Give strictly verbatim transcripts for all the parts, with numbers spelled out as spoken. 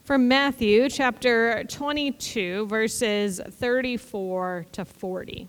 from Matthew chapter twenty-two, verses thirty-four to forty.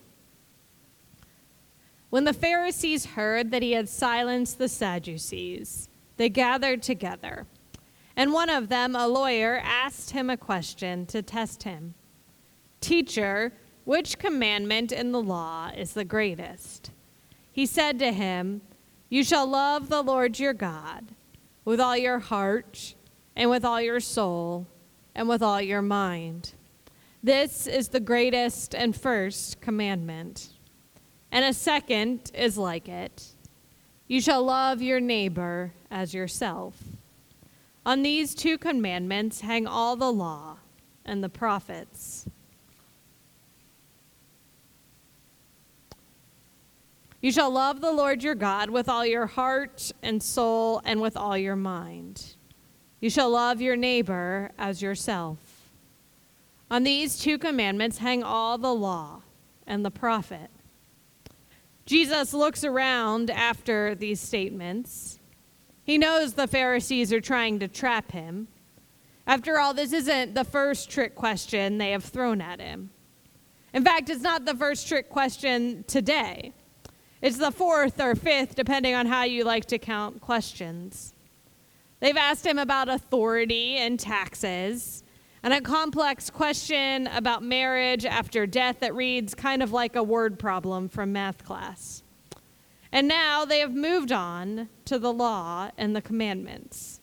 When the Pharisees heard that he had silenced the Sadducees, they gathered together. And one of them, a lawyer, asked him a question to test him. "Teacher, which commandment in the law is the greatest?" He said to him, "You shall love the Lord your God with all your heart and with all your soul and with all your mind. This is the greatest and first commandment. And a second is like it. You shall love your neighbor as yourself. On these two commandments hang all the law and the prophets." You shall love the Lord your God with all your heart and soul and with all your mind. You shall love your neighbor as yourself. On these two commandments hang all the law and the prophet. Jesus looks around after these statements. He knows the Pharisees are trying to trap him. After all, this isn't the first trick question they have thrown at him. In fact, it's not the first trick question today. It's the fourth or fifth, depending on how you like to count questions. They've asked him about authority and taxes, and a complex question about marriage after death that reads kind of like a word problem from math class. And now they have moved on to the law and the commandments.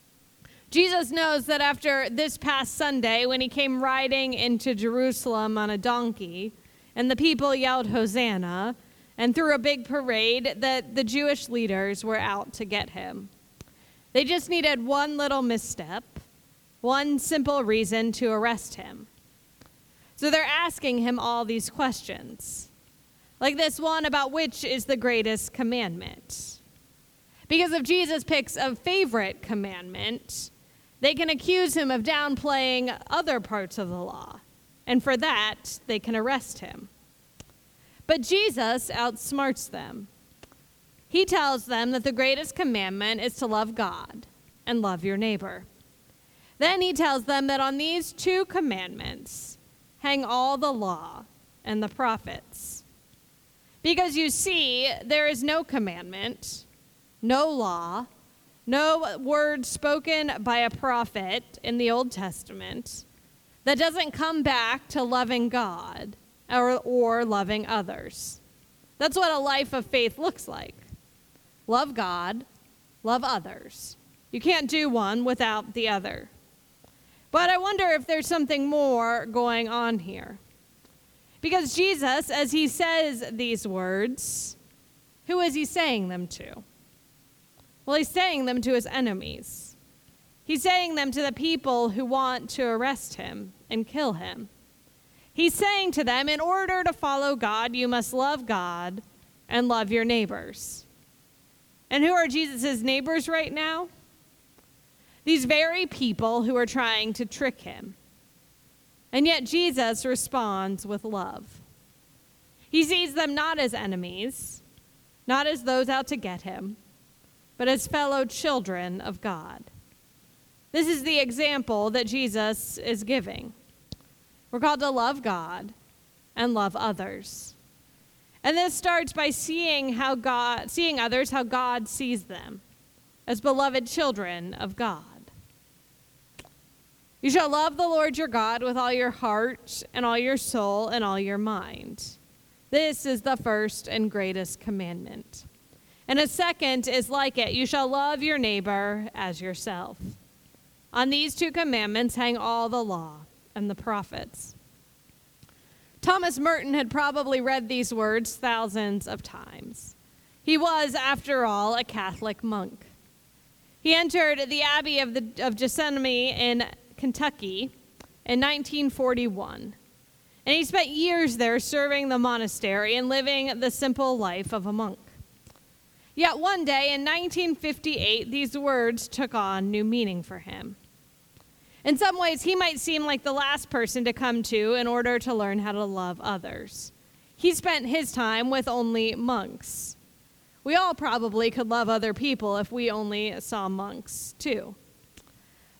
Jesus knows that after this past Sunday, when he came riding into Jerusalem on a donkey, and the people yelled Hosanna, and through a big parade, that the Jewish leaders were out to get him. They just needed one little misstep, one simple reason to arrest him. So they're asking him all these questions, like this one about which is the greatest commandment. Because if Jesus picks a favorite commandment, they can accuse him of downplaying other parts of the law, and for that, they can arrest him. But Jesus outsmarts them. He tells them that the greatest commandment is to love God and love your neighbor. Then he tells them that on these two commandments hang all the law and the prophets. Because you see, there is no commandment, no law, no word spoken by a prophet in the Old Testament that doesn't come back to loving God Or, or loving others. That's what a life of faith looks like. Love God, love others. You can't do one without the other. But I wonder if there's something more going on here. Because Jesus, as he says these words, who is he saying them to? Well, he's saying them to his enemies. He's saying them to the people who want to arrest him and kill him. He's saying to them, in order to follow God, you must love God and love your neighbors. And who are Jesus' neighbors right now? These very people who are trying to trick him. And yet Jesus responds with love. He sees them not as enemies, not as those out to get him, but as fellow children of God. This is the example that Jesus is giving. We're called to love God and love others. And this starts by seeing how God, seeing others how God sees them, as beloved children of God. You shall love the Lord your God with all your heart and all your soul and all your mind. This is the first and greatest commandment. And a second is like it. You shall love your neighbor as yourself. On these two commandments hang all the law and the prophets. Thomas Merton had probably read these words thousands of times. He was, after all, a Catholic monk. He entered the Abbey of, the, of Gethsemani in Kentucky in nineteen forty-one. And he spent years there serving the monastery and living the simple life of a monk. Yet one day in nineteen fifty-eight, these words took on new meaning for him. In some ways, he might seem like the last person to come to in order to learn how to love others. He spent his time with only monks. We all probably could love other people if we only saw monks, too.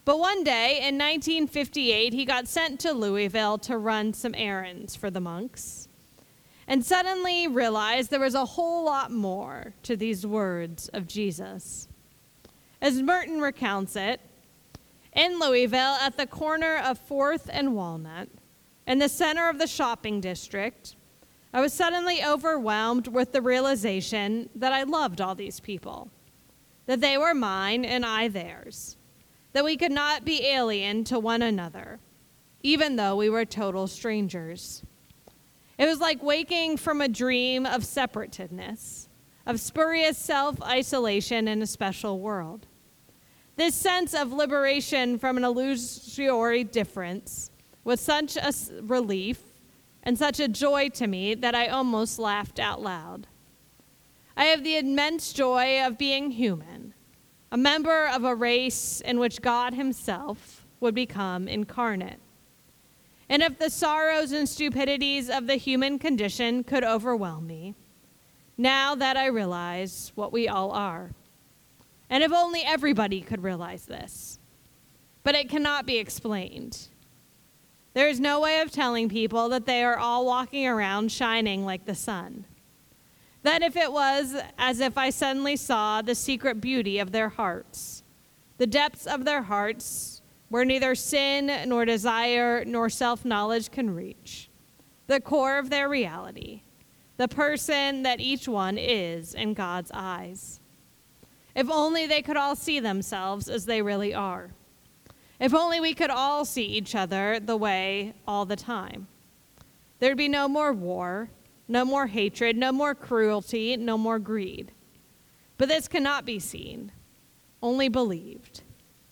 But one day in nineteen fifty-eight, he got sent to Louisville to run some errands for the monks, and suddenly realized there was a whole lot more to these words of Jesus. As Merton recounts it, in Louisville, at the corner of fourth and Walnut, in the center of the shopping district, I was suddenly overwhelmed with the realization that I loved all these people, that they were mine and I theirs, that we could not be alien to one another, even though we were total strangers. It was like waking from a dream of separatedness, of spurious self-isolation in a special world. This sense of liberation from an illusory difference was such a relief and such a joy to me that I almost laughed out loud. I have the immense joy of being human, a member of a race in which God himself would become incarnate. And if the sorrows and stupidities of the human condition could overwhelm me, now that I realize what we all are. And if only everybody could realize this. But it cannot be explained. There is no way of telling people that they are all walking around shining like the sun. That if it was as if I suddenly saw the secret beauty of their hearts, the depths of their hearts where neither sin nor desire nor self-knowledge can reach, the core of their reality, the person that each one is in God's eyes. If only they could all see themselves as they really are. If only we could all see each other the way all the time. There'd be no more war, no more hatred, no more cruelty, no more greed. But this cannot be seen, only believed.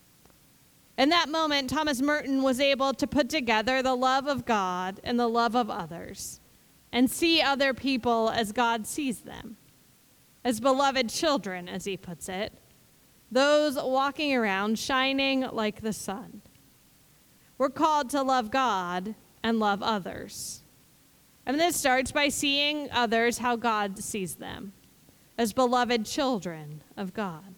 In that moment, Thomas Merton was able to put together the love of God and the love of others, and see other people as God sees them, as beloved children, as he puts it, those walking around shining like the sun. We're called to love God and love others. And this starts by seeing others how God sees them, as beloved children of God.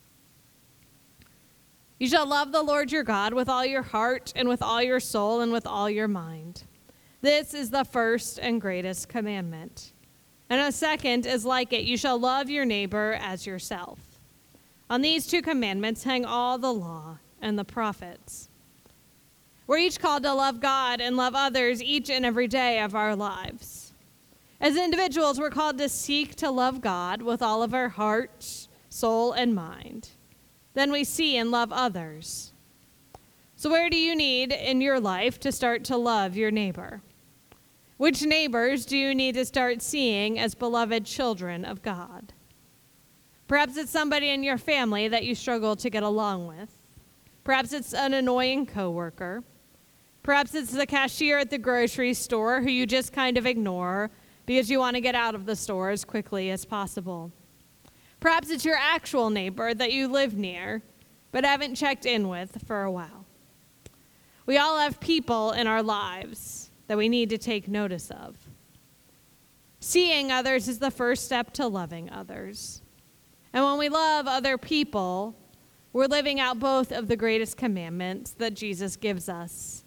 You shall love the Lord your God with all your heart and with all your soul and with all your mind. This is the first and greatest commandment. And a second is like it. You shall love your neighbor as yourself. On these two commandments hang all the law and the prophets. We're each called to love God and love others each and every day of our lives. As individuals, we're called to seek to love God with all of our heart, soul, and mind. Then we see and love others. So where do you need in your life to start to love your neighbor? Which neighbors do you need to start seeing as beloved children of God? Perhaps it's somebody in your family that you struggle to get along with. Perhaps it's an annoying coworker. Perhaps it's the cashier at the grocery store who you just kind of ignore because you want to get out of the store as quickly as possible. Perhaps it's your actual neighbor that you live near but haven't checked in with for a while. We all have people in our lives that we need to take notice of. Seeing others is the first step to loving others. And when we love other people, we're living out both of the greatest commandments that Jesus gives us.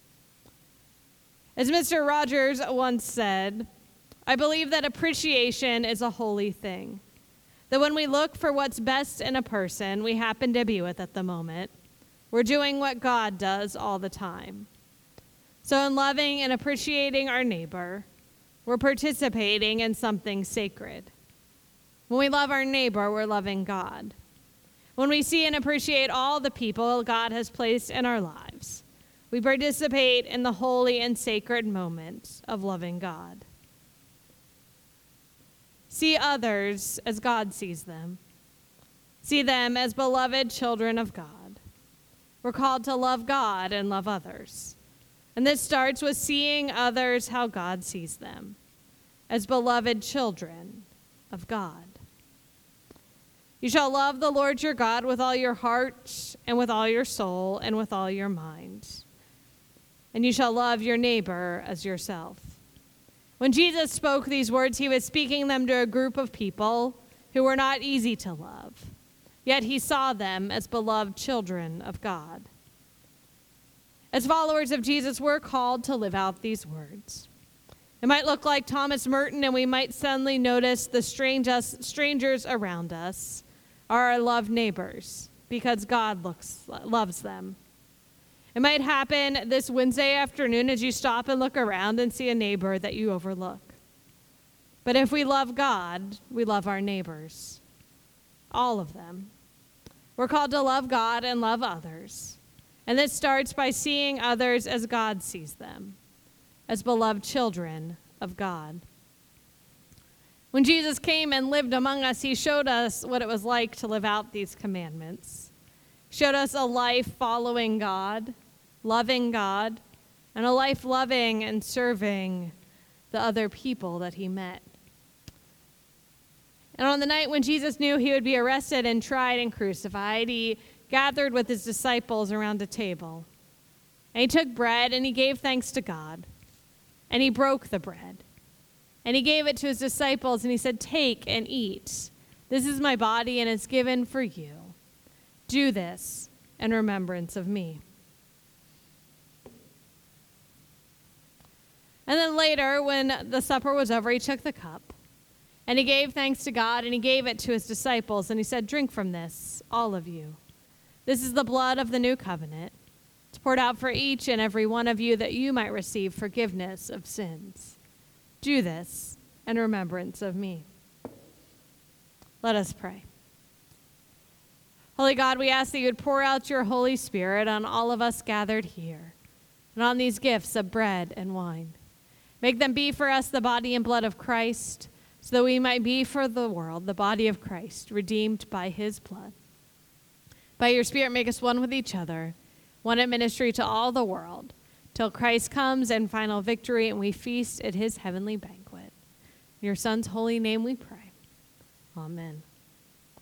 As Mister Rogers once said, I believe that appreciation is a holy thing. That when we look for what's best in a person we happen to be with at the moment, we're doing what God does all the time. So in loving and appreciating our neighbor, we're participating in something sacred. When we love our neighbor, we're loving God. When we see and appreciate all the people God has placed in our lives, we participate in the holy and sacred moment of loving God. See others as God sees them. See them as beloved children of God. We're called to love God and love others. And this starts with seeing others how God sees them, as beloved children of God. You shall love the Lord your God with all your heart and with all your soul and with all your mind. And you shall love your neighbor as yourself. When Jesus spoke these words, he was speaking them to a group of people who were not easy to love. Yet he saw them as beloved children of God. As followers of Jesus, we're called to live out these words. It might look like Thomas Merton, and we might suddenly notice the strange us, strangers around us are our loved neighbors because God looks, loves them. It might happen this Wednesday afternoon as you stop and look around and see a neighbor that you overlook. But if we love God, we love our neighbors, all of them. We're called to love God and love others. And this starts by seeing others as God sees them, as beloved children of God. When Jesus came and lived among us, he showed us what it was like to live out these commandments. He showed us a life following God, loving God, and a life loving and serving the other people that he met. And on the night when Jesus knew he would be arrested and tried and crucified, he gathered with his disciples around a table. And he took bread and he gave thanks to God. And he broke the bread. And he gave it to his disciples and he said, "Take and eat. This is my body and it's given for you. Do this in remembrance of me." And then later, when the supper was over, he took the cup. And he gave thanks to God, and he gave it to his disciples, and he said, "Drink from this, all of you. This is the blood of the new covenant. It's poured out for each and every one of you that you might receive forgiveness of sins. Do this in remembrance of me." Let us pray. Holy God, we ask that you would pour out your Holy Spirit on all of us gathered here, and on these gifts of bread and wine. Make them be for us the body and blood of Christ, so that we might be for the world the body of Christ, redeemed by his blood. By your Spirit, make us one with each other, one in ministry to all the world, till Christ comes in final victory and we feast at his heavenly banquet. In your Son's holy name we pray. Amen.